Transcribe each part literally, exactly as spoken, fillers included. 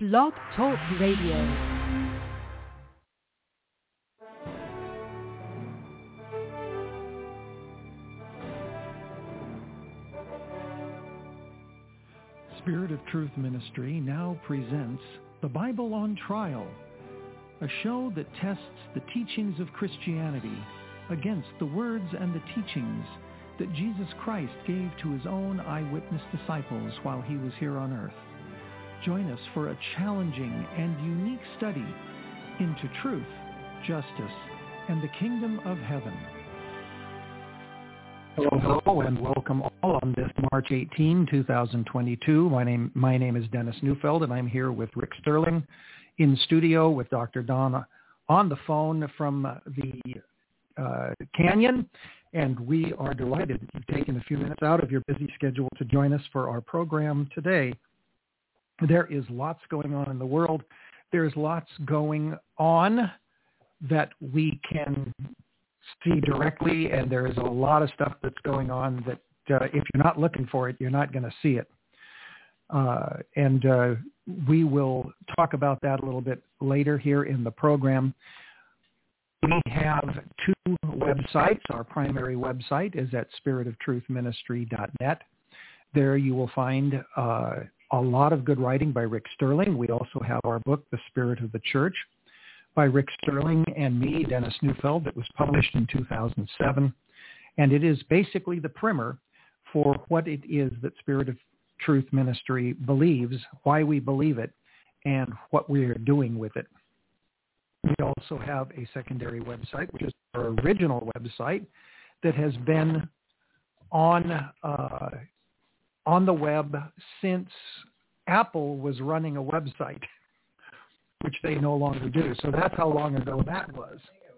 Blog Talk Radio. Spirit of Truth Ministry now presents The Bible on Trial, a show that tests the teachings of Christianity against the words and the teachings that Jesus Christ gave to his own eyewitness disciples while he was here on earth. Join us for a challenging and unique study into truth, justice, and the kingdom of heaven. Hello, hello, and welcome all on this March eighteenth, twenty twenty-two. My name, my name is Dennis Neufeld, and I'm here with Rick Sterling in studio with Doctor Don on the phone from the uh, Canyon. And we are delighted that you've taken a few minutes out of your busy schedule to join us for our program today. There is lots going on in the world. There's lots going on that we can see directly, and there is a lot of stuff that's going on that uh, if you're not looking for it, you're not going to see it. Uh, and uh, we will talk about that a little bit later here in the program. We have two websites. Our primary website is at spirit of truth ministry dot net. There you will find uh, a lot of good writing by Rick Sterling. We also have our book, The Spirit of the Church, by Rick Sterling and me, Dennis Neufeld, that was published in two thousand seven. And it is basically the primer for what it is that Spirit of Truth Ministry believes, why we believe it, and what we are doing with it. We also have a secondary website, which is our original website, that has been on uh, on the web since Apple was running a website, which they no longer do. So that's how long ago that was.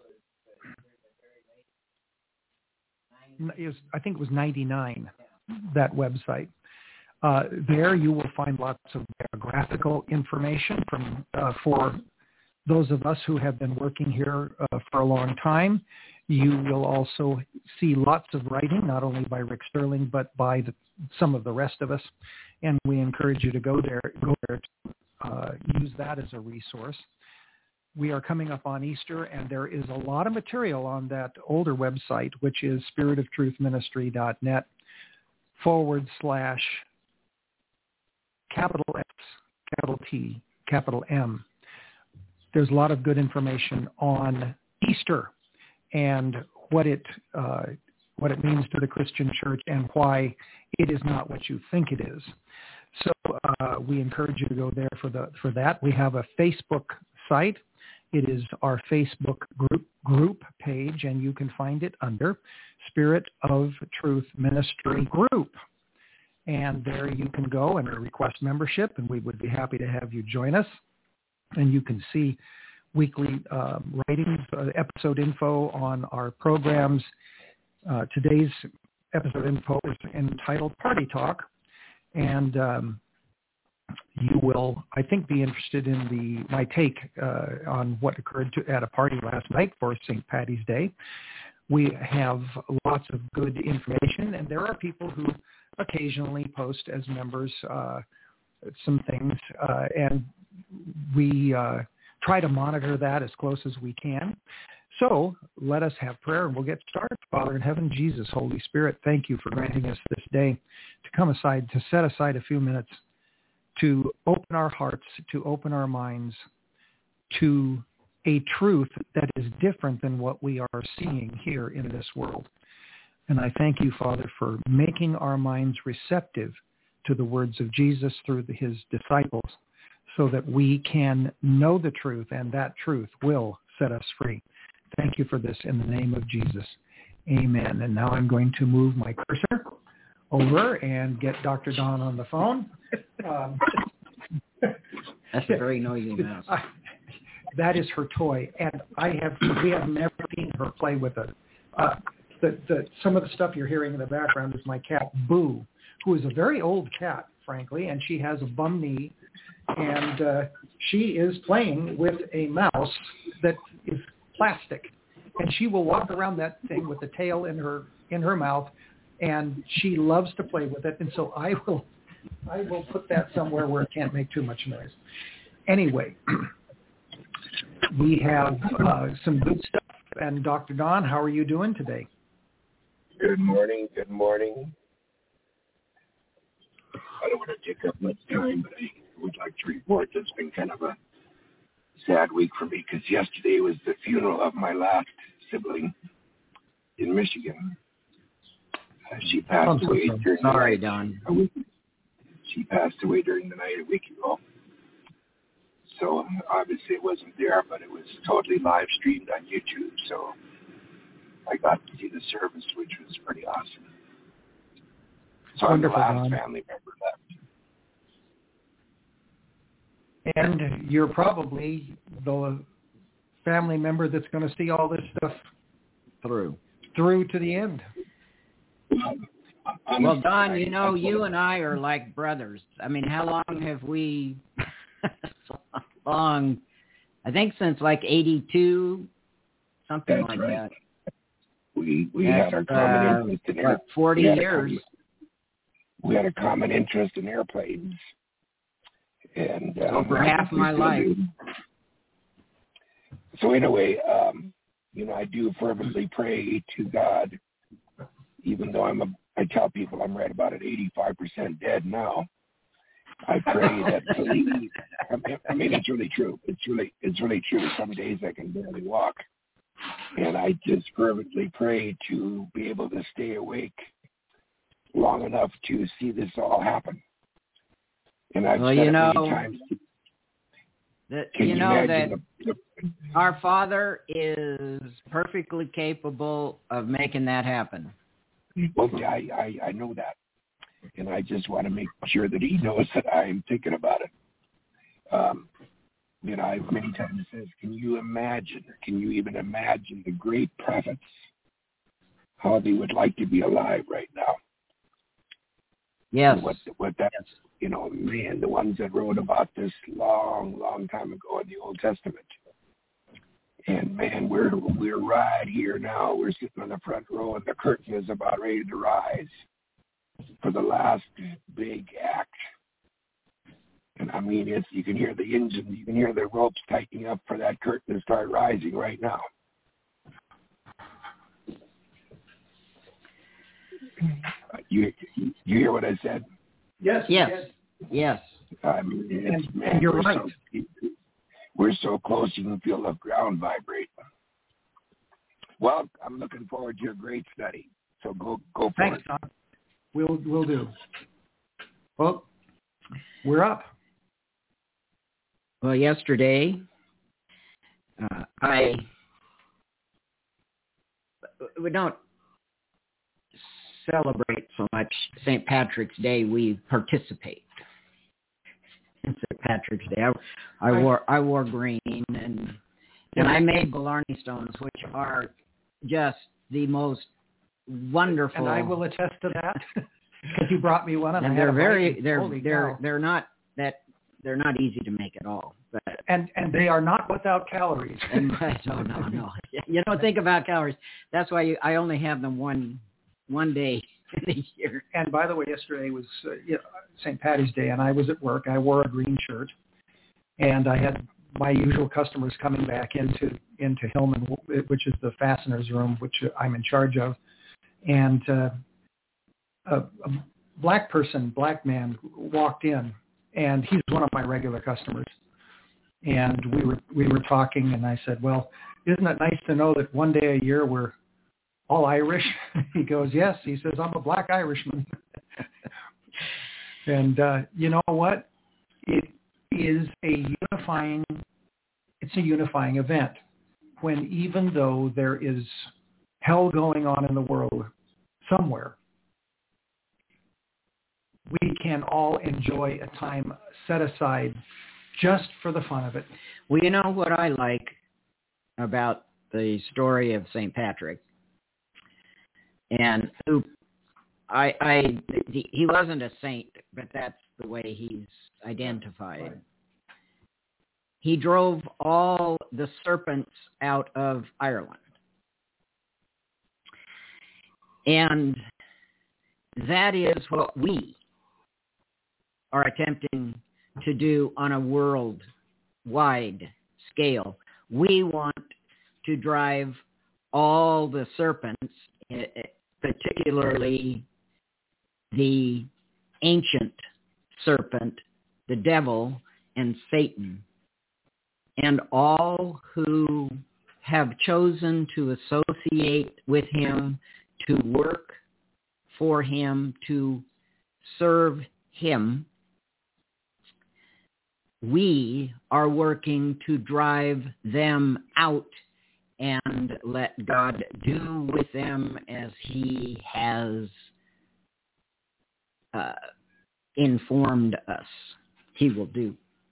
It was I think it was ninety-nine, that website. Uh, there you will find lots of biographical information from uh, for those of us who have been working here uh, for a long time. You will also see lots of writing, not only by Rick Sterling, but by the, some of the rest of us. And we encourage you to go there, go there to uh, use that as a resource. We are coming up on Easter, and there is a lot of material on that older website, which is spirit of truth ministry dot net forward slash capital X, capital T, capital M. There's a lot of good information on Easter and what it uh, what it means to the Christian church and why it is not what you think it is. So uh, we encourage you to go there for the for that. We have a Facebook site. It is our Facebook group group page, and you can find it under Spirit of Truth Ministry Group. And there you can go and request membership, and we would be happy to have you join us. And you can see weekly uh, writings, uh, episode info on our programs. Uh, today's episode info is entitled Party Talk. And um, you will, I think, be interested in the my take uh, on what occurred to, at a party last night for Saint Patty's Day. We have lots of good information, and there are people who occasionally post as members uh, some things, uh, and we uh, try to monitor that as close as we can. So let us have prayer, and we'll get started. Father in heaven, Jesus, Holy Spirit, thank you for granting us this day to come aside, to set aside a few minutes to open our hearts, to open our minds to a truth that is different than what we are seeing here in this world. And I thank you, Father, for making our minds receptive to the words of Jesus through the, his disciples, so that we can know the truth, and that truth will set us free. Thank you for this in the name of Jesus. Amen. And now I'm going to move my cursor over and get Doctor Don on the phone. Um, That's a very noisy mouse. I, that is her toy, and I have we have never seen her play with it. Uh, the, the, some of the stuff you're hearing in the background is my cat, Boo, who is a very old cat, frankly, and she has a bum knee, and uh, she is playing with a mouse that is plastic, and she will walk around that thing with the tail in her in her mouth, and she loves to play with it. And so I will I will put that somewhere where it can't make too much noise. anyway, we have uh, some good stuff. And Doctor Don, how are you doing today? Good morning. Good morning. I don't want to take up much time, but I would like to report it's been kind of a sad week for me because yesterday was the funeral of my last sibling in Michigan. Uh, she passed I'm away so during sorry, the night. Don. A week. She passed away during the night a week ago. So um, obviously it wasn't there, but it was totally live streamed on YouTube. So I got to see the service, which was pretty awesome. So Wonderful, I'm the last Don. family member left. And you're probably the family member that's going to see all this stuff Through. through to the end. Well, Don, you know, you and I are like brothers. I mean, how long have we... so long, I think since like eighty-two, something That's like right. that. We we That's, had our common uh, interest in what, air, forty we had a years. common- we had a common interest in airplanes, and um, Over half we my still life. do. So anyway, um, you know, I do fervently pray to God, even though I'm a. I tell people I'm right about at eighty-five percent dead now. I pray that believe. I mean, it's really true. It's really, it's really true. Some days I can barely walk, and I just fervently pray to be able to stay awake long enough to see this all happen. And I've Well, said you it know, many times. that Can you you know that imagine the, the, our Father is perfectly capable of making that happen. well, I, I, I know that. And I just want to make sure that he knows that I'm thinking about it. Um, you know, I've many times says, can you imagine, or can you even imagine the great prophets, how they would like to be alive right now? Yes. What, what that, Yes. you know, man, the ones that wrote about this long, long time ago in the Old Testament. And man, we're we're right here now. We're sitting on the front row, and the curtain is about ready to rise for the last big act. And I mean, it's, you can hear the engine, you can hear the ropes tightening up for that curtain to start rising right now. You you hear what I said? Yes. Yes. Yes. I mean, it's, And, man, and you're we're right. So, we're so close, you can feel the ground vibrate. Well, I'm looking forward to a great study. So go go for Thanks, it. Don. We'll we'll do. Well, we're up. Well, yesterday, uh, I we don't celebrate so much Saint Patrick's Day. We participate in Saint Patrick's Day. I, I wore I wore green and and I made Blarney stones, which are just the most wonderful. And I will attest to that because you brought me one, and, and I had they're a very bite. they're Holy they're cow. they're not that they're not easy to make at all. But and and they are not without calories. and, no, no, no. You don't think about calories. That's why you, I only have them one one day in a year. And by the way, yesterday was uh, you know, Saint Patty's Day, and I was at work. I wore a green shirt, and I had my usual customers coming back into into Hillman, which is the fasteners room, which I'm in charge of. And uh, a, a black person, black man, walked in, and he's one of my regular customers. And we were we were talking, and I said, "Well, isn't it nice to know that one day a year we're all Irish?" He goes, "Yes." He says, "I'm a black Irishman." And uh, you know what? It is a unifying. It's a unifying event when, even though there is hell going on in the world somewhere, we can all enjoy a time set aside just for the fun of it. Well, you know what I like about the story of Saint Patrick, and who I, I, he wasn't a saint, but that's the way he's identified. Right. He drove all the serpents out of Ireland. And that is what we are attempting to do on a world wide scale. We want to drive all the serpents, particularly the ancient serpent, the devil, and Satan, and all who have chosen to associate with him, to work for him, to serve him. We are working to drive them out and let God do with them as he has uh, informed us he will do.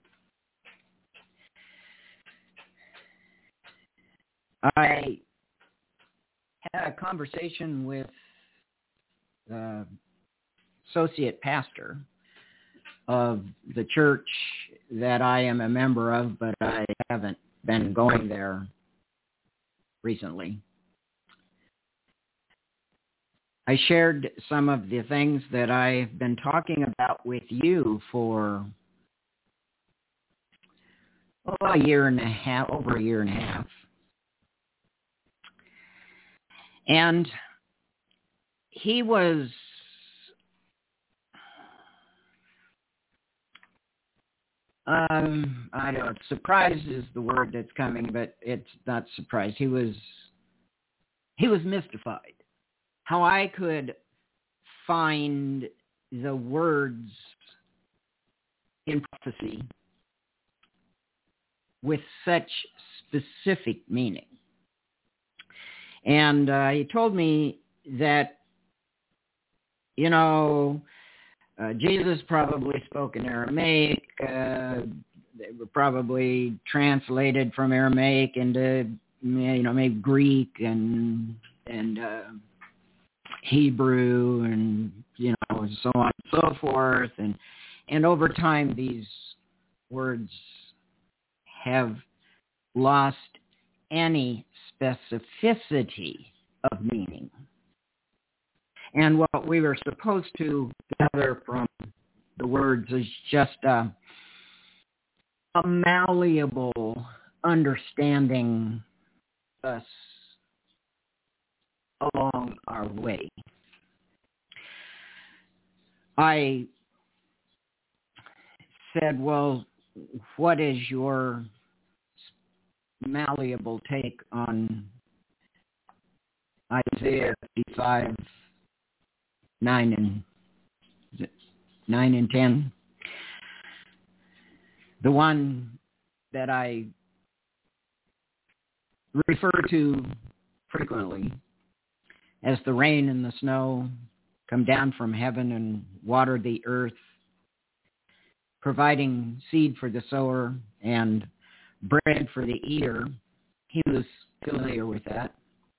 I had a conversation with the associate pastor of the church that I am a member of, but I haven't been going there recently. I shared some of the things that I've been talking about with you for oh, a year and a half, over a year and a half. And he was um, I don't know, surprised is the word that's coming, but it's not surprised. He was he was mystified how I could find the words in prophecy with such specific meaning. And uh, he told me that, you know, uh, Jesus probably spoke in Aramaic. Uh, they were probably translated from Aramaic into, you know, maybe Greek and and uh, Hebrew and, you know, so on and so forth. And and over time, these words have lost any specificity of meaning. And what we were supposed to gather from the words is just a, a malleable understanding us along our way. I said, well, what is your malleable take on Isaiah fifty-five, nine and nine and ten? The one that I refer to frequently as the rain and the snow come down from heaven and water the earth, providing seed for the sower and bread for the eater. He was familiar with that.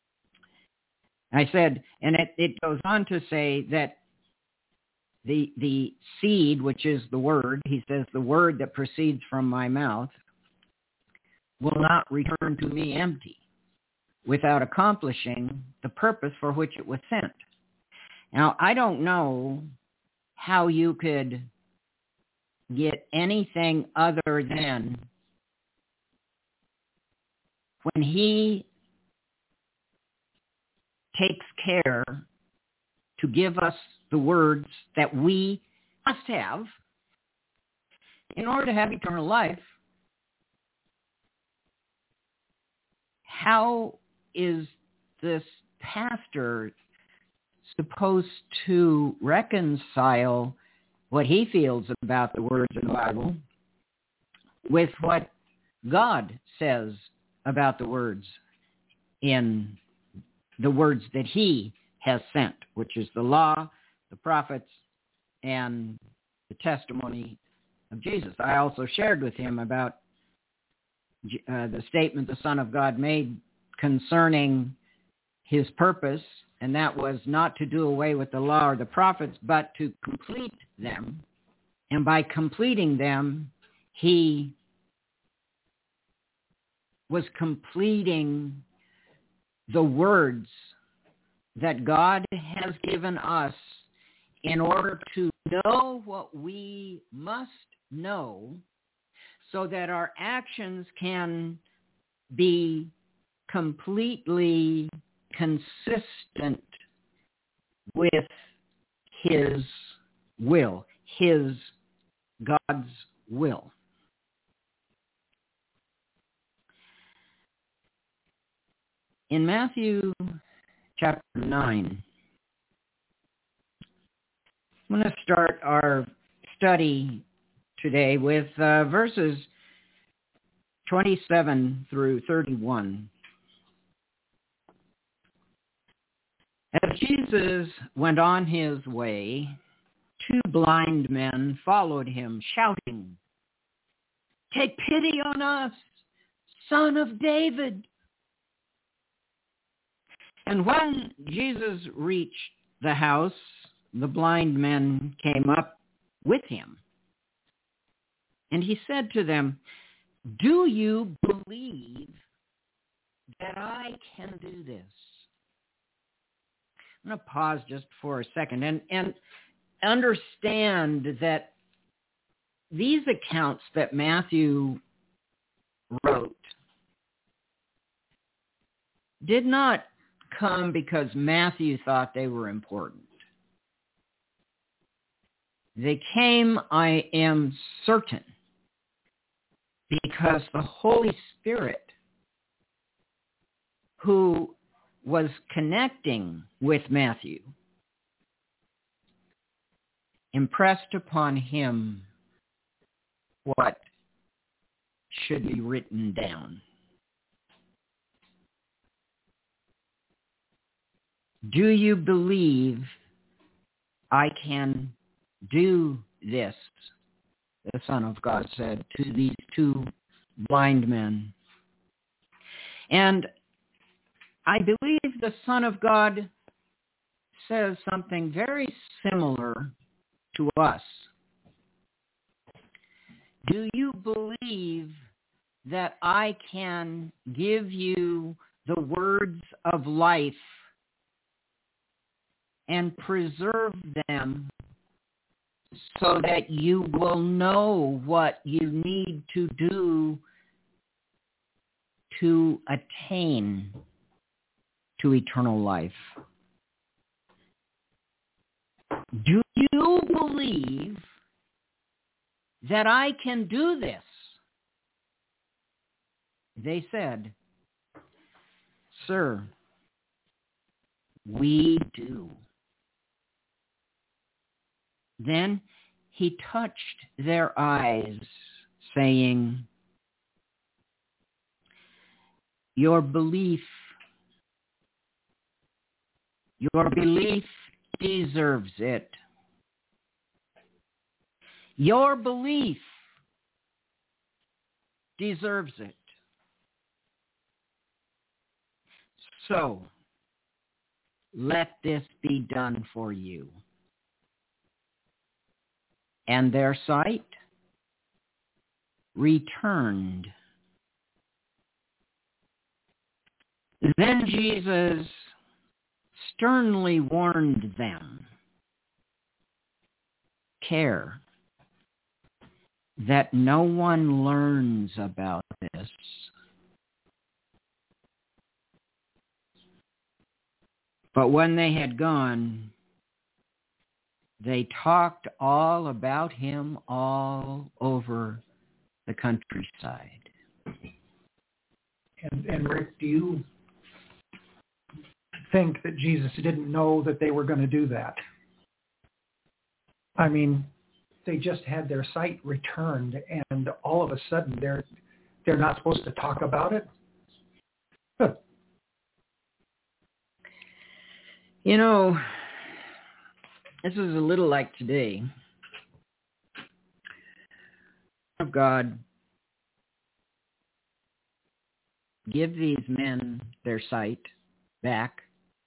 I said, and it, it goes on to say that the the seed, which is the word, he says, the word that proceeds from my mouth will not return to me empty, without accomplishing the purpose for which it was sent. Now, I don't know how you could get anything other than when he takes care to give us the words that we must have in order to have eternal life, how is this pastor supposed to reconcile what he feels about the words in the Bible with what God says about the words in the words that he has sent, which is the law, the prophets, and the testimony of Jesus? I also shared with him about uh, the statement the Son of God made concerning his purpose, and that was not to do away with the law or the prophets, but to complete them. And by completing them, he was completing the words that God has given us in order to know what we must know, so that our actions can be completely consistent with his will, his God's will. In Matthew chapter nine, I'm going to start our study today with uh, verses twenty-seven through thirty-one. As Jesus went on his way, two blind men followed him, shouting, "Take pity on us, Son of David." And when Jesus reached the house, the blind men came up with him. And he said to them, "Do you believe that I can do this?" I'm going to pause just for a second and, and understand that these accounts that Matthew wrote did not come because Matthew thought they were important. They came, I am certain, because the Holy Spirit, who was connecting with Matthew, impressed upon him what should be written down. Do you believe I can do this? The Son of God said to these two blind men. And I believe the Son of God says something very similar to us. Do you believe that I can give you the words of life and preserve them so that you will know what you need to do to attain to eternal life? Do you believe that I can do this? They said, "Sir, we do." Then he touched their eyes, saying, Your belief, your belief deserves it. Your belief deserves it. So, let this be done for you. And their sight returned. Then Jesus sternly warned them, care that no one learns about this. But when they had gone, they talked all about him all over the countryside. And, and Rick, do you think that Jesus didn't know that they were going to do that? I mean, they just had their sight returned, and all of a sudden they're they're not supposed to talk about it? Huh. You know, this is a little like today. Of God, give these men their sight back.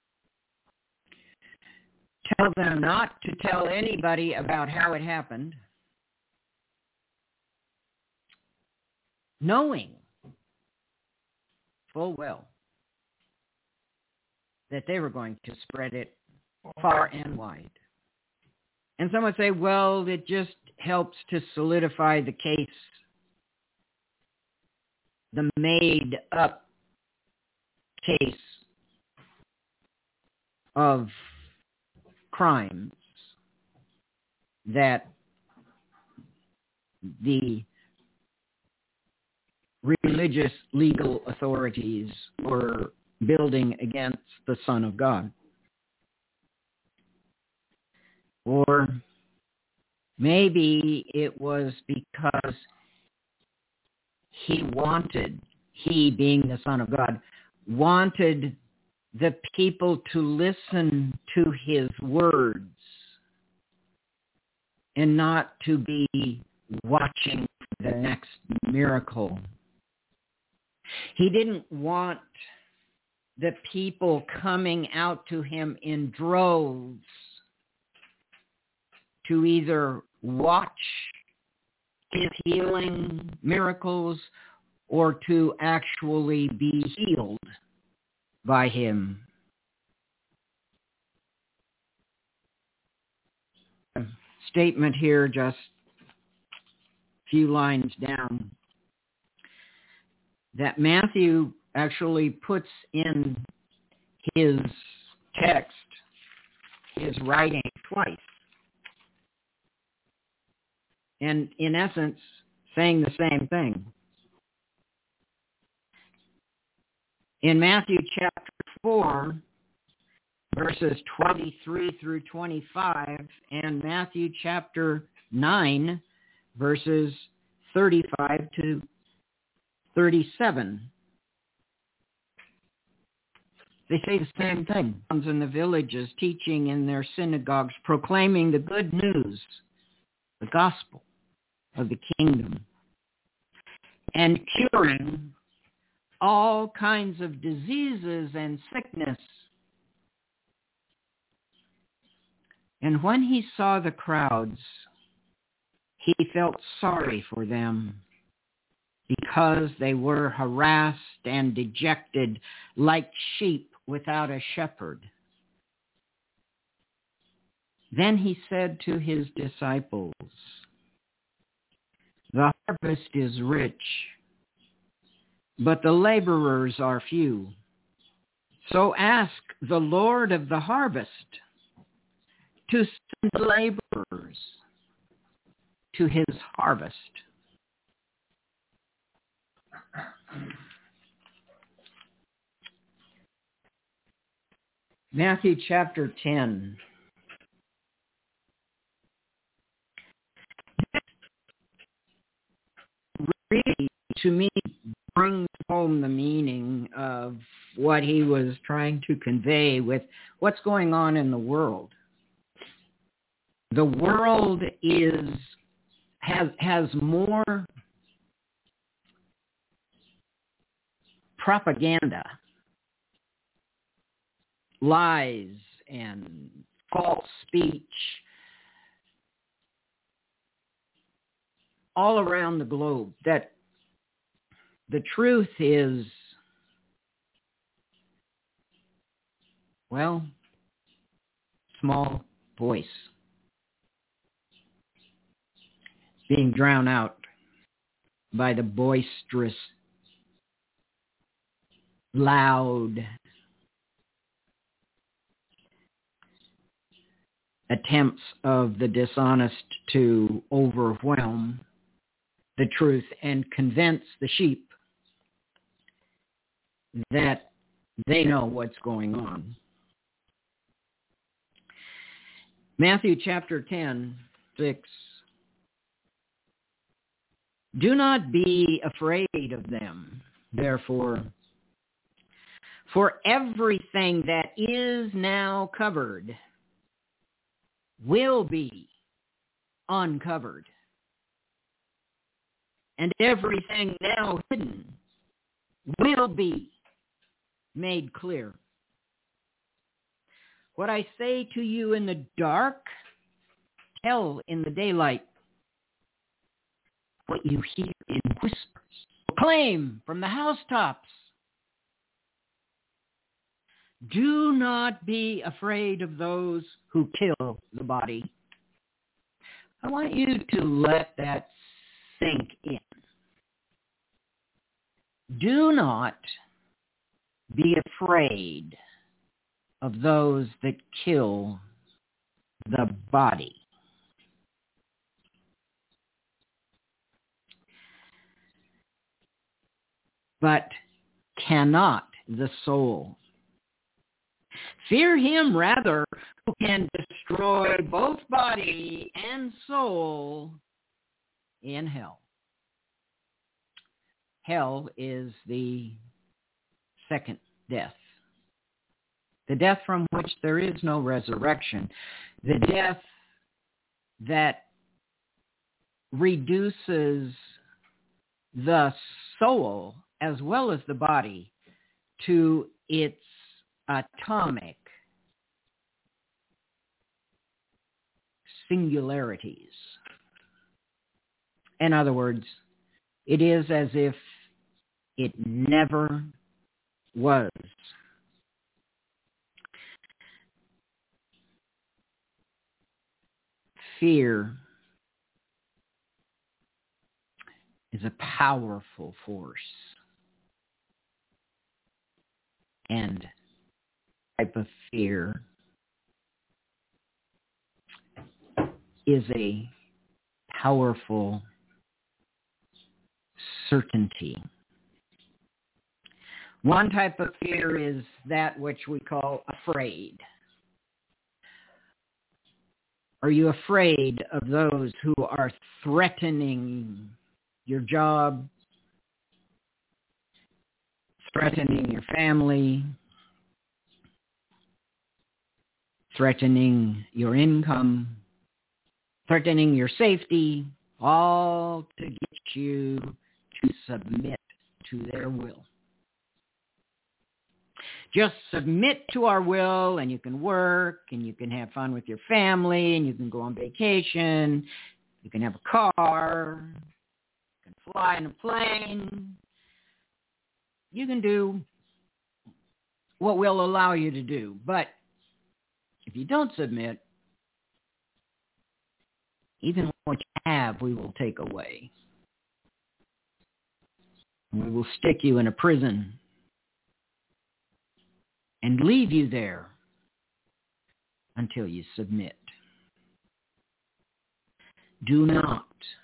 Tell them not to tell anybody about how it happened, knowing full well that they were going to spread it far and wide. And some would say, well, it just helps to solidify the case the made-up case of crimes that the religious legal authorities were building against the Son of God. Or maybe it was because he wanted, he being the Son of God, wanted the people to listen to his words and not to be watching for the next miracle. He didn't want the people coming out to him in droves to either watch his healing miracles or to actually be healed by him. A statement here, just a few lines down, that Matthew actually puts in his text, his writing twice. And in essence, saying the same thing. In Matthew chapter four, verses twenty-three through twenty-five, and Matthew chapter nine, verses thirty-five to thirty-seven, they say the same thing. In the villages, teaching in their synagogues, proclaiming the good news, the gospel of the kingdom, and curing all kinds of diseases and sickness. And when he saw the crowds, he felt sorry for them, because they were harassed and dejected like sheep without a shepherd. Then he said to his disciples, "The harvest is rich, but the laborers are few. So ask the Lord of the harvest to send laborers to his harvest." Matthew chapter ten. Really, to me, brings home the meaning of what he was trying to convey with what's going on in the world. The world is has has more propaganda, lies, and false speech all around the globe, that the truth is, well, small voice, being drowned out by the boisterous, loud attempts of the dishonest to overwhelm the truth and convince the sheep that they know what's going on. Matthew chapter ten, six. "Do not be afraid of them, therefore, for everything that is now covered will be uncovered, and everything now hidden will be made clear. What I say to you in the dark, tell in the daylight. What you hear in whispers, proclaim from the housetops. Do not be afraid of those who kill the body." I want you to let that sink in. Do not be afraid of those that kill the body. But cannot the soul. Fear him rather who can destroy both body and soul in hell. Hell is the second death. The death from which there is no resurrection. The death that reduces the soul as well as the body to its atomic singularities. In other words, it is as if it never was. Fear is a powerful force and type of fear is a powerful certainty. One type of fear is that which we call afraid. Are you afraid of those who are threatening your job, threatening your family, threatening your income, threatening your safety, all to get you to submit to their will? Just submit to our will, and you can work, and you can have fun with your family, and you can go on vacation, you can have a car, you can fly in a plane. You can do what we'll allow you to do. But if you don't submit, even what you have, we will take away. We will stick you in a prison and leave you there until you submit. Do not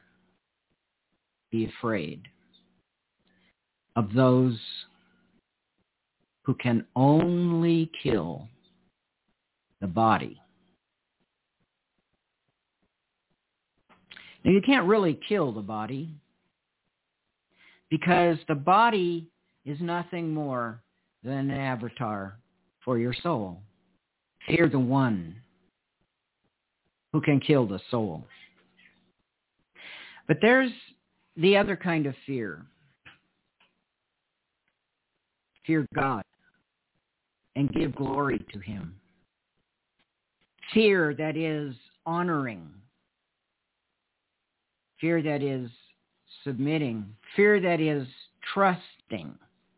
be afraid of those who can only kill the body. Now, you can't really kill the body because the body is nothing more than an avatar for your soul. Fear the one who can kill the soul. But there's the other kind of fear. Fear God and give glory to him. Fear that is honoring. Fear that is submitting. Fear that is trusting.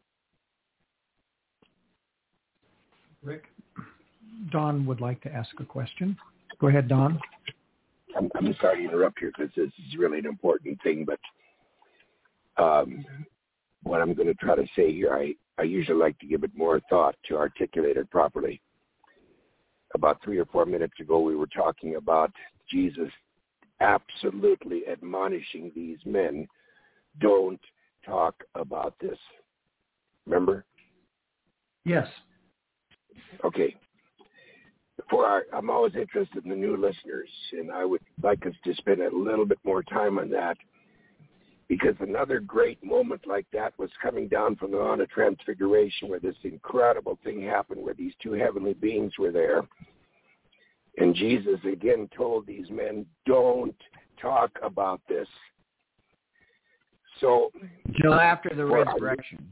Rick, Don would like to ask a question. Go ahead, Don. I'm, I'm sorry to interrupt here because this is really an important thing, but um, what I'm going to try to say here, I, I usually like to give it more thought to articulate it properly. About three or four minutes ago, we were talking about Jesus absolutely admonishing these men, don't talk about this. Remember? Yes. Okay. For our, I'm always interested in the new listeners, and I would like us to spend a little bit more time on that, because another great moment like that was coming down from the Mount of Transfiguration, where this incredible thing happened, where these two heavenly beings were there. And Jesus again told these men, don't talk about this. So until after the resurrection.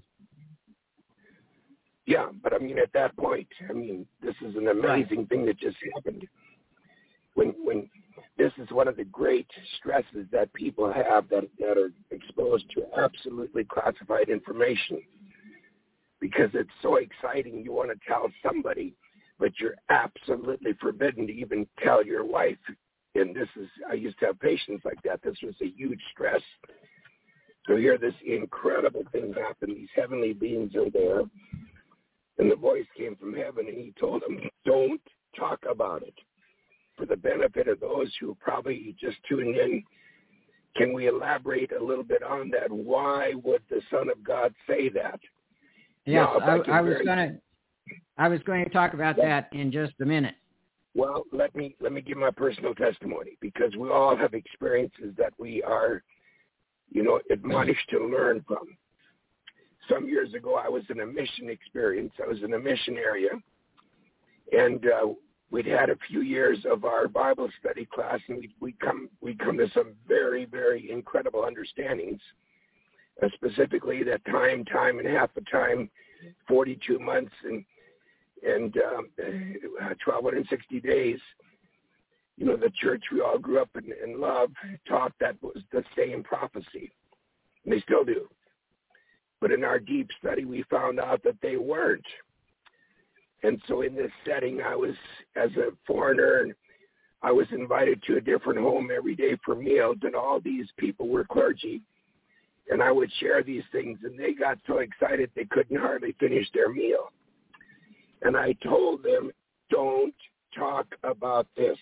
Yeah, but I mean, at that point, I mean, this is an amazing right. thing that just happened. When when this is one of the great stresses that people have that, that are exposed to absolutely classified information, because it's so exciting. You want to tell somebody, but you're absolutely forbidden to even tell your wife. And this is, I used to have patients like that. This was a huge stress to hear this incredible thing happen. These heavenly beings are there. And the voice came from heaven, and he told them, don't talk about it. For the benefit of those who probably just tuned in, can we elaborate a little bit on that? Why would the Son of God say that? Yes, now, I, I, I was very... going to. I was going to talk about yeah. that in just a minute. Well, let me let me give my personal testimony, because we all have experiences that we are, you know, admonished to learn from. Some years ago, I was in a mission experience. I was in a mission area, and uh, we'd had a few years of our Bible study class, and we we come we come to some very very incredible understandings. Uh, specifically, that time, time and half a time, forty-two months, and and um, twelve sixty days. You know, the church we all grew up in and loved taught that was the same prophecy. And they still do. But in our deep study, we found out that they weren't. And so in this setting, I was, as a foreigner, and I was invited to a different home every day for meals, and all these people were clergy. And I would share these things, and they got so excited they couldn't hardly finish their meal. And I told them, don't talk about this.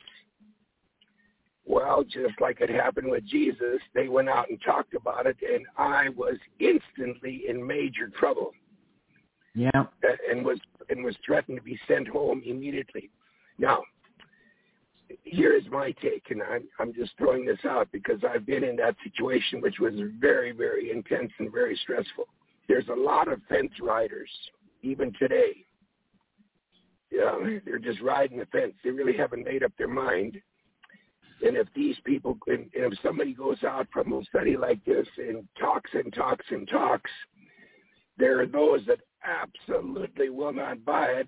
Well, just like it happened with Jesus, they went out and talked about it, and I was instantly in major trouble. Yeah. And was and was threatened to be sent home immediately. Now, here's my take, and I'm, I'm just throwing this out because I've been in that situation, which was very, very intense and very stressful. There's a lot of fence riders, even today. Yeah, they're just riding the fence. They really haven't made up their mind. And if these people, and if somebody goes out from a study like this and talks and talks and talks, there are those that absolutely will not buy it.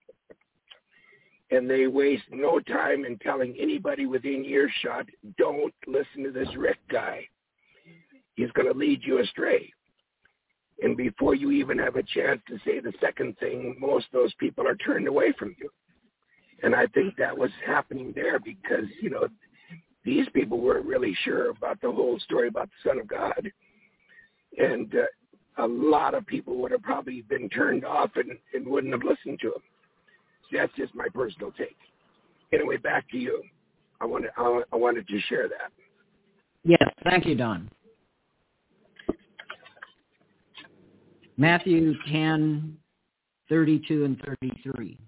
And they waste no time in telling anybody within earshot, don't listen to this Rick guy. He's going to lead you astray. And before you even have a chance to say the second thing, most of those people are turned away from you. And I think that was happening there because, you know, these people weren't really sure about the whole story about the Son of God. And uh, a lot of people would have probably been turned off and, and wouldn't have listened to him. So that's just my personal take. Anyway, back to you. I wanted, I, I wanted to share that. Yes, thank you, Don. Matthew ten, thirty-two and thirty-three.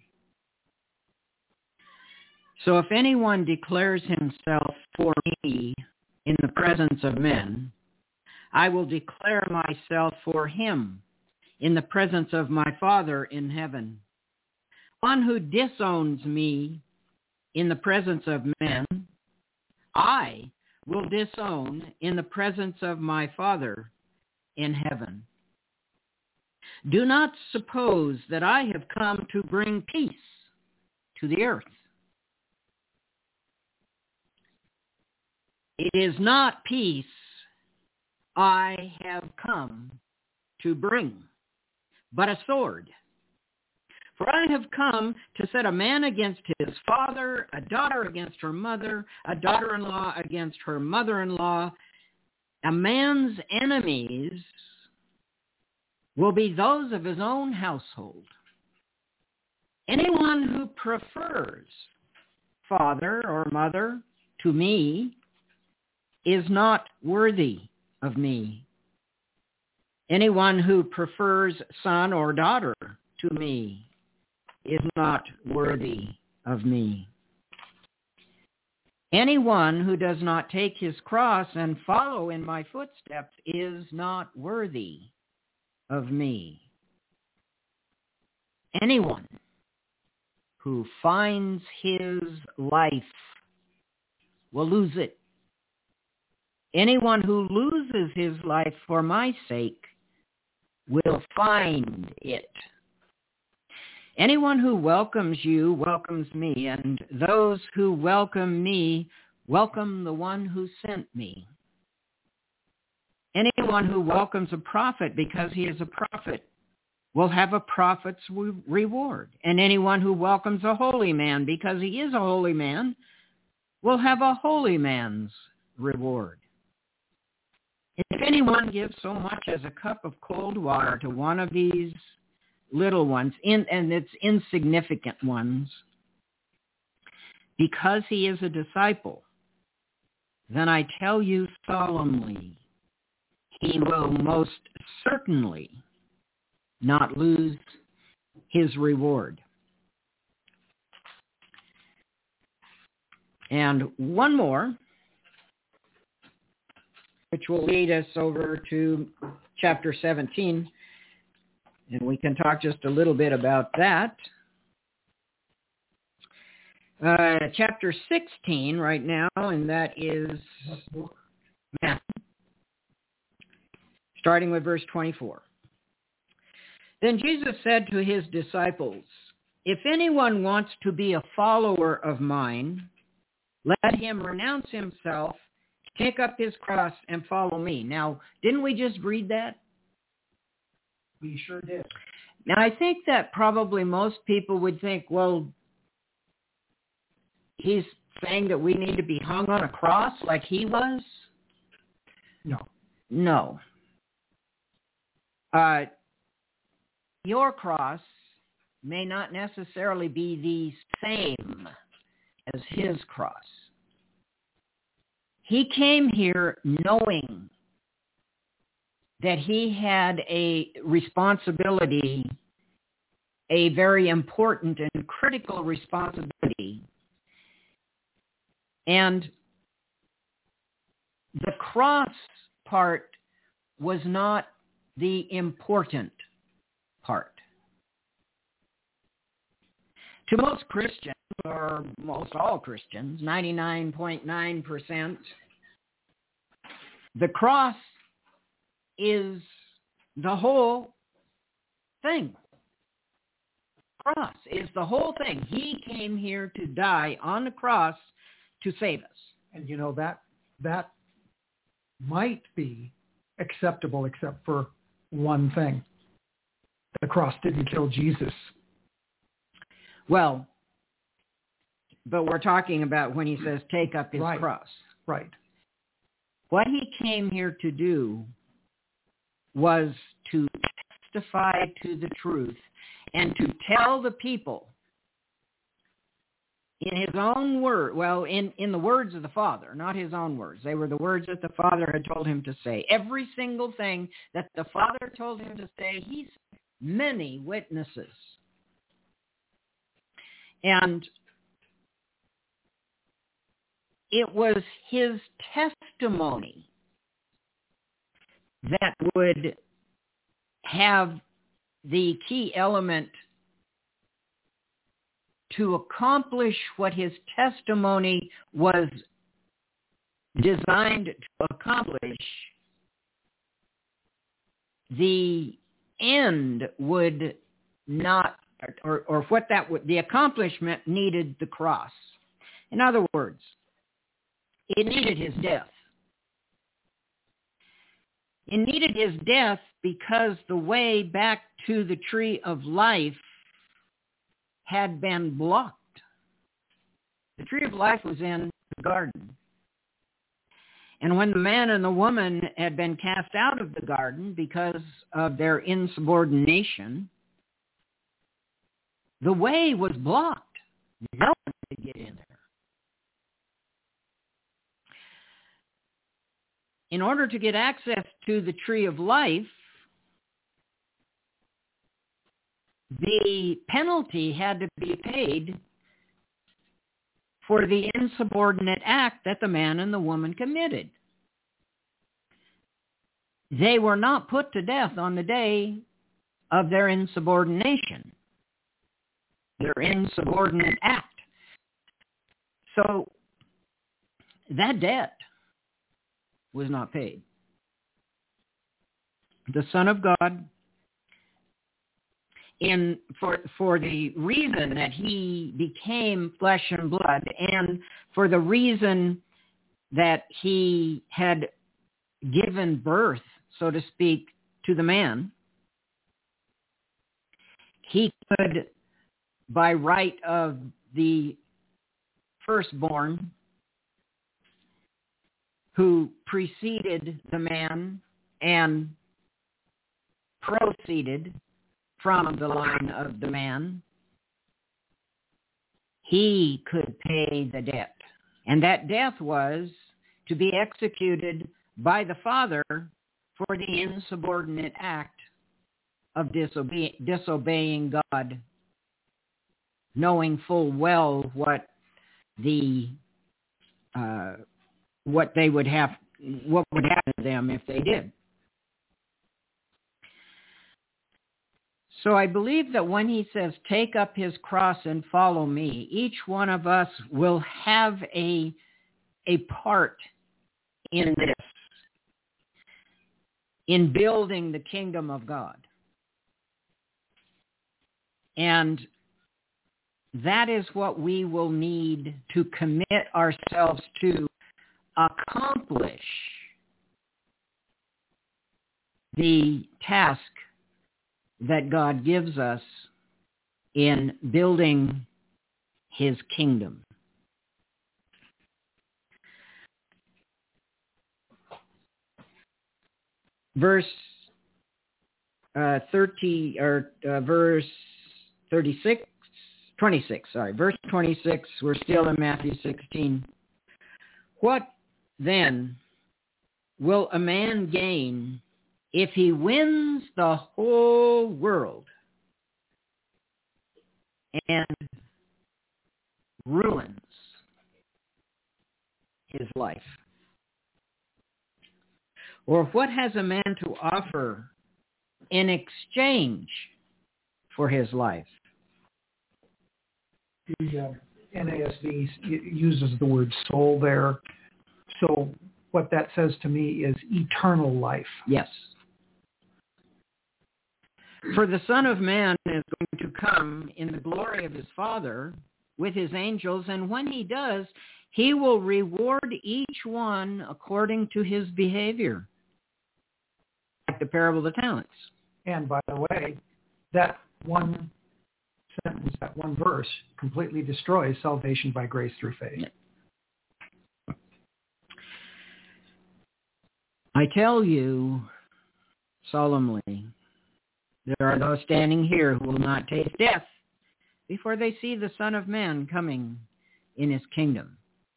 So if anyone declares himself for me in the presence of men, I will declare myself for him in the presence of my Father in heaven. One who disowns me in the presence of men, I will disown in the presence of my Father in heaven. Do not suppose that I have come to bring peace to the earth. It is not peace I have come to bring, but a sword. For I have come to set a man against his father, a daughter against her mother, a daughter-in-law against her mother-in-law. A man's enemies will be those of his own household. Anyone who prefers father or mother to me is not worthy of me. Anyone who prefers son or daughter to me is not worthy of me. Anyone who does not take his cross and follow in my footsteps is not worthy of me. Anyone who finds his life will lose it. Anyone who loses his life for my sake will find it. Anyone who welcomes you welcomes me, and those who welcome me welcome the one who sent me. Anyone who welcomes a prophet because he is a prophet will have a prophet's reward. And anyone who welcomes a holy man because he is a holy man will have a holy man's reward. If anyone gives so much as a cup of cold water to one of these little ones, in, and it's insignificant ones, because he is a disciple, then I tell you solemnly, he will most certainly not lose his reward. And one more, which will lead us over to chapter seventeen, and we can talk just a little bit about that. Uh, chapter sixteen right now, and that is Matthew, starting with verse twenty-four. Then Jesus said to his disciples, if anyone wants to be a follower of mine, let him renounce himself, take up his cross, and follow me. Now, didn't we just read that? We sure did. Now, I think that probably most people would think, well, he's saying that we need to be hung on a cross like he was? No. No. Uh, your cross may not necessarily be the same as his cross. He came here knowing that he had a responsibility, a very important and critical responsibility. And the cross part was not the important part. To most Christians, or most all Christians, ninety-nine point nine percent, the cross is the whole thing. Cross is the whole thing. He came here to die on the cross to save us. And you know, that that might be acceptable except for one thing. The cross didn't kill Jesus. Well, but we're talking about when he says take up his right. cross. Right. What he came here to do was to testify to the truth and to tell the people in his own word, well, in, in the words of the Father, not his own words. They were the words that the Father had told him to say. Every single thing that the Father told him to say, he said many witnesses. And it was his testimony that would have the key element to accomplish what his testimony was designed to accomplish. The end would not, or, or what that would, the accomplishment needed the cross. In other words, it needed his death. It needed his death because the way back to the tree of life had been blocked. The tree of life was in the garden. And when the man and the woman had been cast out of the garden because of their insubordination, the way was blocked. No one could get in there. In order to get access to the tree of life, the penalty had to be paid for the insubordinate act that the man and the woman committed. They were not put to death on the day of their insubordination, their insubordinate act. So that debt was not paid. The Son of God, in for for the reason that he became flesh and blood, and for the reason that he had given birth, so to speak, to the man, he could, by right of the firstborn, who preceded the man and proceeded from the line of the man, he could pay the debt. And that death was to be executed by the Father for the insubordinate act of disobe- disobeying God, knowing full well what the uh, what they would have, what would happen to them if they did. So I believe that when he says, take up his cross and follow me, each one of us will have a, a part in this, in building the kingdom of God. And that is what we will need to commit ourselves to accomplish the task that God gives us in building his kingdom. Verse uh, thirty or uh, verse thirty-six, twenty-six. Sorry, verse twenty-six. We're still in Matthew sixteen. What then will a man gain if he wins the whole world and ruins his life? Or what has a man to offer in exchange for his life? The uh, N A S B uses the word soul there. So what that says to me is eternal life. Yes. For the Son of Man is going to come in the glory of his Father with his angels, and when he does, he will reward each one according to his behavior. Like the parable of the talents. And by the way, that one sentence, that one verse, completely destroys salvation by grace through faith. I tell you solemnly, there are those standing here who will not taste death before they see the Son of Man coming in his kingdom.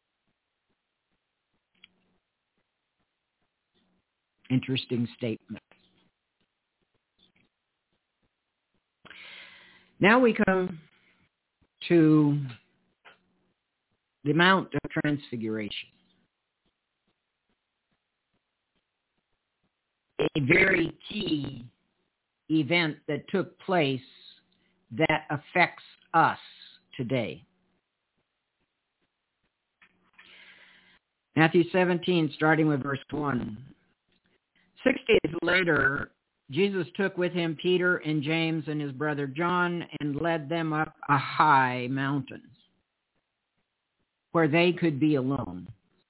Interesting statement. Now we come to the Mount of Transfiguration. A very key event that took place that affects us today. Matthew seventeen, starting with verse one. Six days later, Jesus took with him Peter and James and his brother John and led them up a high mountain where they could be alone.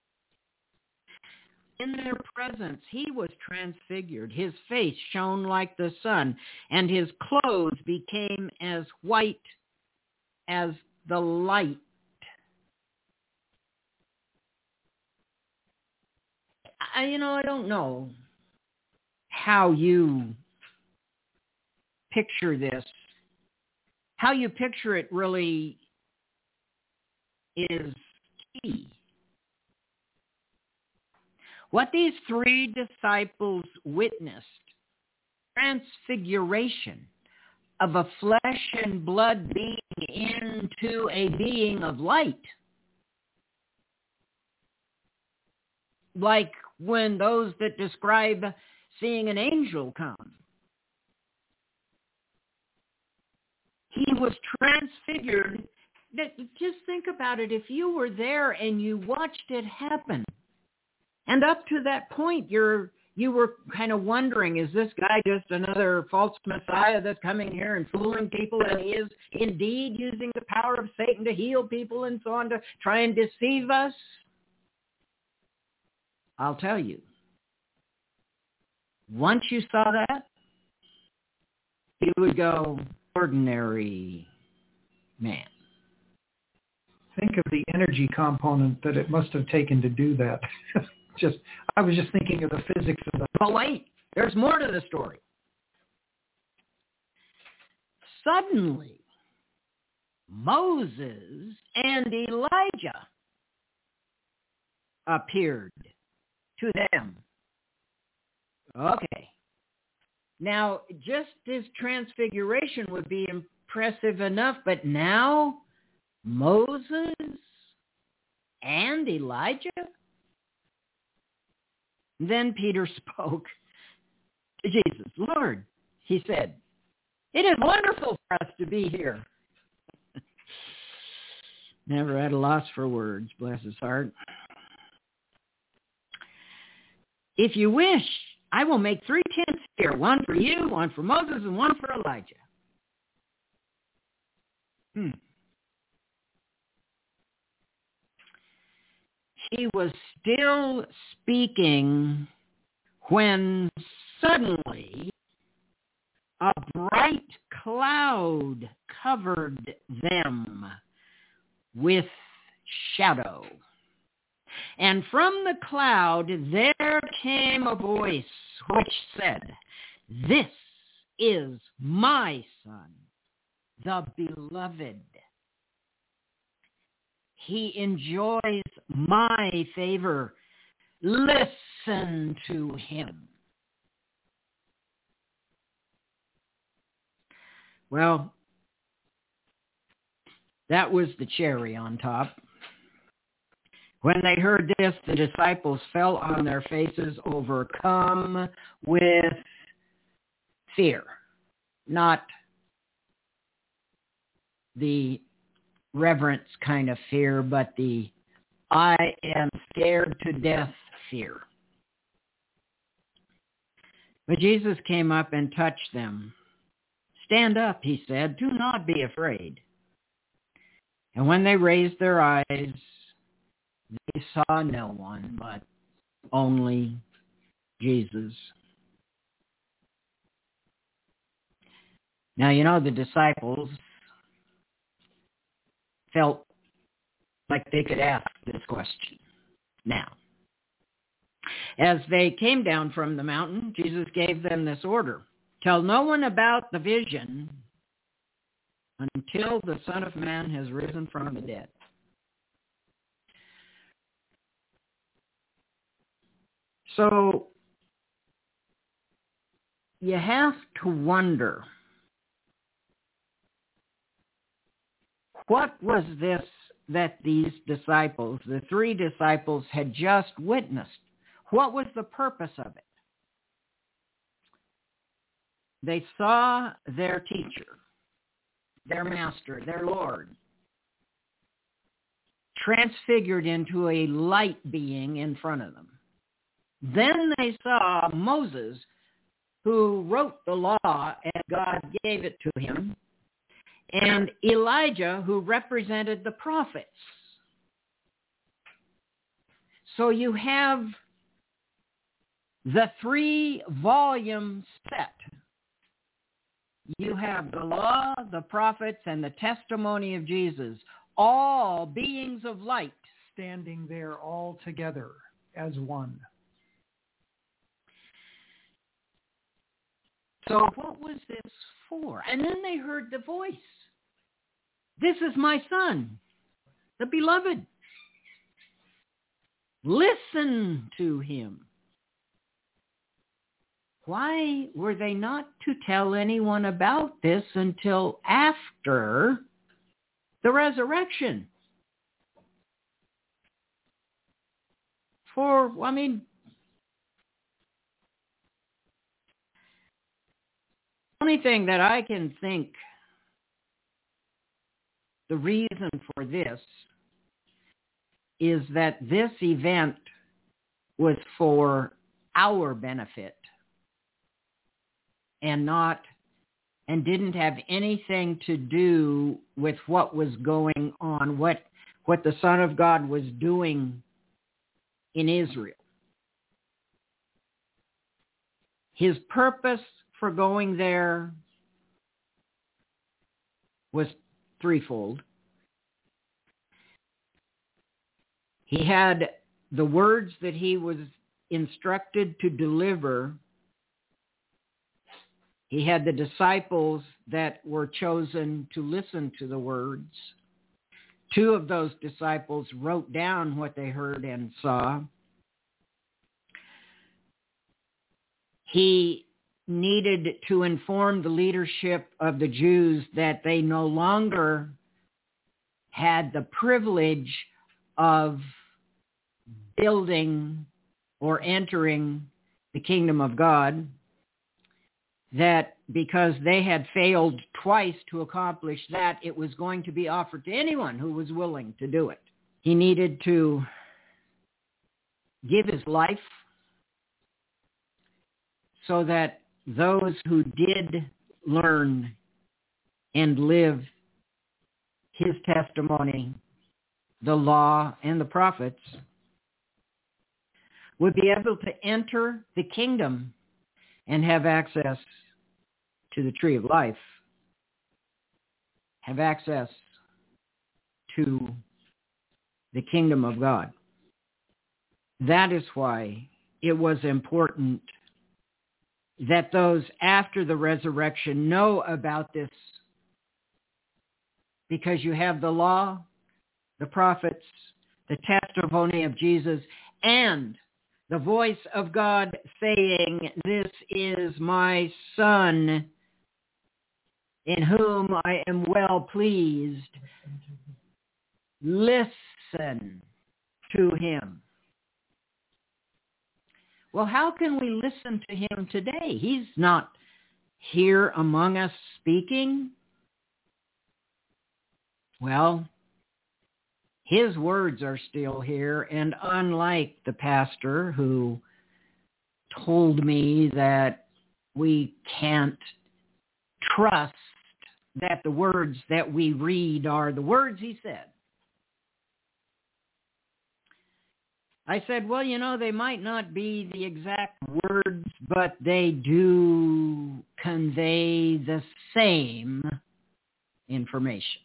In their presence, he was transfigured. His face shone like the sun, and his clothes became as white as the light. I, you know, I don't know how you picture this. How you picture it really is key. What these three disciples witnessed, transfiguration of a flesh and blood being into a being of light. Like when those that describe seeing an angel come. He was transfigured. Just think about it. If you were there and you watched it happen, and up to that point, you're you were kind of wondering, is this guy just another false Messiah that's coming here and fooling people? And he is indeed using the power of Satan to heal people and so on to try and deceive us? I'll tell you. Once you saw that, you would go, ordinary man. Think of the energy component that it must have taken to do that. just, I was just thinking of the physics of the... But wait, there's more to the story. Suddenly, Moses and Elijah appeared to them. Okay. Now, just this transfiguration would be impressive enough, but now Moses and Elijah? Then Peter spoke to Jesus. Lord, he said, it is wonderful for us to be here. Never at a loss for words, bless his heart. If you wish, I will make three tents here, one for you, one for Moses, and one for Elijah. Hmm. He was still speaking when suddenly a bright cloud covered them with shadow. And from the cloud there came a voice which said, this is my Son, the beloved. He enjoys my favor. Listen to him. Well, that was the cherry on top. When they heard this, the disciples fell on their faces, overcome with fear. Not the reverence kind of fear, but the I am scared to death fear. But Jesus came up and touched them. Stand up, he said, do not be afraid. And when they raised their eyes, they saw no one but only Jesus. Now, you know, the disciples felt like they could ask this question now. As they came down from the mountain, Jesus gave them this order. Tell no one about the vision until the Son of Man has risen from the dead. So you have to wonder, what was this that these disciples, the three disciples, had just witnessed? What was the purpose of it? They saw their teacher, their master, their Lord, transfigured into a light being in front of them. Then they saw Moses, who wrote the law and God gave it to him, and Elijah, who represented the prophets. So you have the three-volume set. You have the law, the prophets, and the testimony of Jesus, all beings of light, standing there all together as one. So what was this for? And then they heard the voice. This is my Son, the beloved. Listen to him. Why were they not to tell anyone about this until after the resurrection? For, I mean, the only thing that I can think the reason for this is that this event was for our benefit and not, and didn't have anything to do with what was going on, what, what the Son of God was doing in Israel. His purpose for going there was threefold. He had the words that he was instructed to deliver, he had the disciples that were chosen to listen to the words. Two of those disciples wrote down what they heard and saw. He needed to inform the leadership of the Jews that they no longer had the privilege of building or entering the kingdom of God, that because they had failed twice to accomplish that, it was going to be offered to anyone who was willing to do it. He needed to give his life so that those who did learn and live his testimony, the law and the prophets, would be able to enter the kingdom and have access to the tree of life, have access to the kingdom of God. That is why it was important that those after the resurrection know about this, because you have the law, the prophets, the testimony of Jesus, and the voice of God saying, "This is my Son, in whom I am well pleased. Listen to him." Well, how can we listen to him today? He's not here among us speaking. Well, his words are still here, and unlike the pastor who told me that we can't trust that the words that we read are the words he said, I said, well, you know, they might not be the exact words, but they do convey the same information.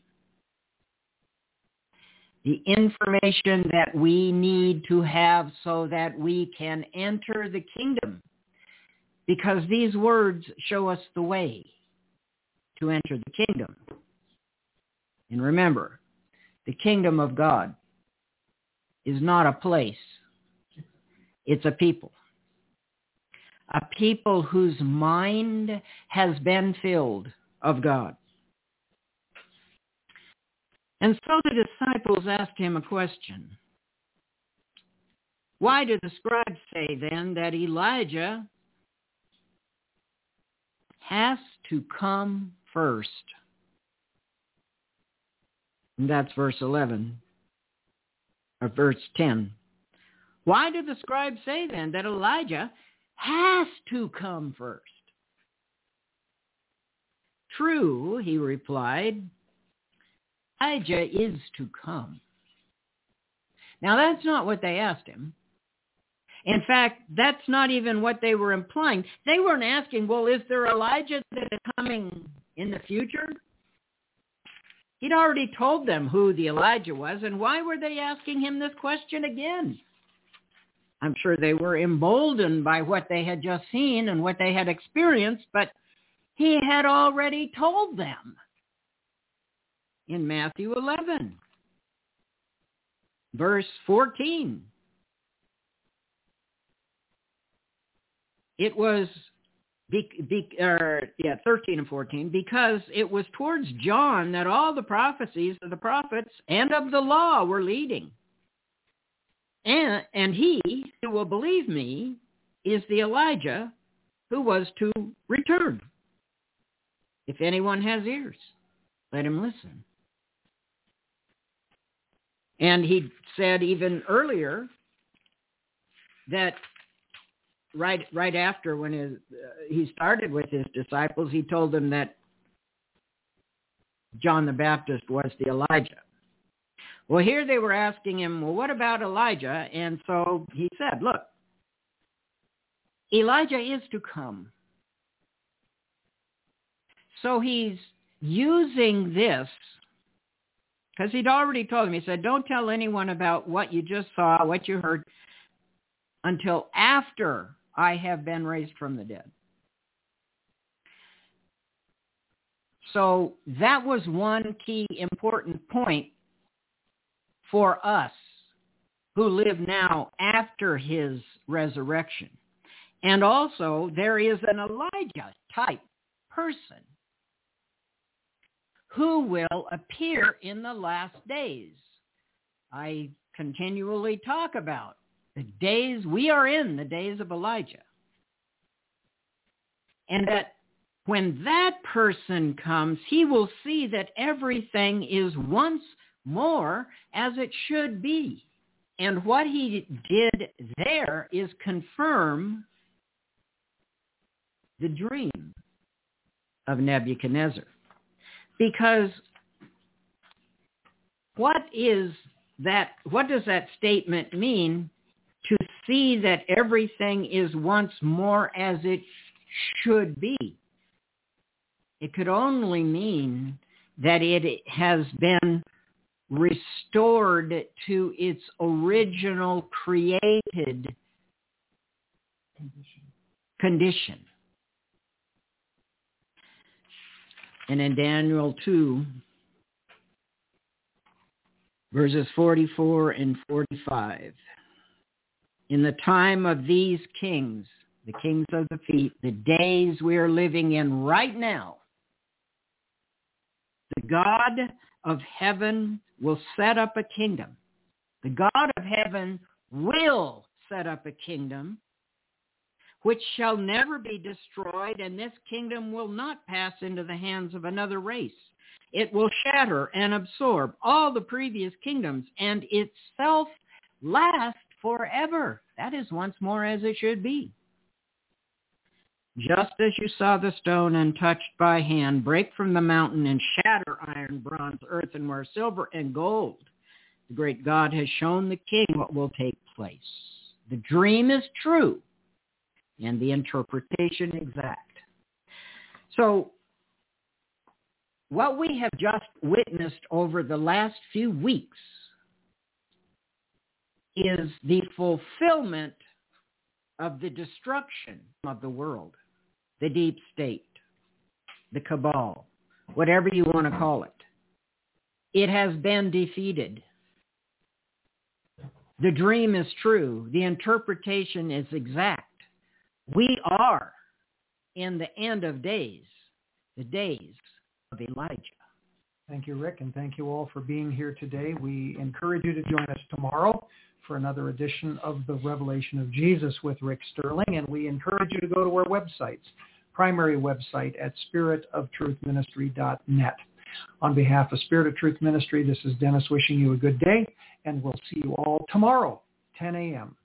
The information that we need to have so that we can enter the kingdom, because these words show us the way to enter the kingdom. And remember, the kingdom of God is not a place. It's a people. A people whose mind has been filled of God. And so the disciples asked him a question. Why do the scribes say then that Elijah has to come first? And that's verse eleven. Or verse ten. Why do the scribes say then that Elijah has to come first? True, he replied, Elijah is to come. Now that's not what they asked him. In fact, that's not even what they were implying. They weren't asking, well, is there Elijah that is coming in the future? He'd already told them who the Elijah was, and why were they asking him this question again? I'm sure they were emboldened by what they had just seen and what they had experienced, but he had already told them in Matthew eleven, verse fourteen. It was Be, be, uh, yeah, thirteen and fourteen, because it was towards John that all the prophecies of the prophets and of the law were leading. And, and he who will believe me is the Elijah who was to return. If anyone has ears, let him listen. And he said even earlier that Right, right after when his, uh, he started with his disciples, he told them that John the Baptist was the Elijah. Well, here they were asking him, well, what about Elijah? And so he said, look, Elijah is to come. So he's using this because he'd already told him. He said, don't tell anyone about what you just saw, what you heard, until after I have been raised from the dead. So that was one key important point for us who live now after his resurrection. And also, there is an Elijah-type person who will appear in the last days. I continually talk about the days, we are in the days of Elijah. And that when that person comes, he will see that everything is once more as it should be. And what he did there is confirm the dream of Nebuchadnezzar. Because what is that, what does that statement mean? To see that everything is once more as it should be. It could only mean that it has been restored to its original created condition. condition. And in Daniel two, verses forty-four and forty-five, in the time of these kings, the kings of the feet, the days we are living in right now, the God of heaven will set up a kingdom. The God of heaven will set up a kingdom which shall never be destroyed, and this kingdom will not pass into the hands of another race. It will shatter and absorb all the previous kingdoms, and itself last forever. That is once more as it should be. Just as you saw the stone untouched by hand break from the mountain and shatter iron, bronze, earthenware, silver, and gold, the great God has shown the king what will take place. The dream is true, and the interpretation exact. So, what we have just witnessed over the last few weeks is the fulfillment of the destruction of the world, the deep state, the cabal, whatever you want to call it. It has been defeated. The dream is true. The interpretation is exact. We are in the end of days, the days of Elijah. Thank you, Rick, and thank you all for being here today. We encourage you to join us tomorrow for another edition of the Revelation of Jesus with Rick Sterling, and we encourage you to go to our websites, primary website at spirit of truth ministry dot net. On behalf of Spirit of Truth Ministry, this is Dennis wishing you a good day, and we'll see you all tomorrow, ten a.m.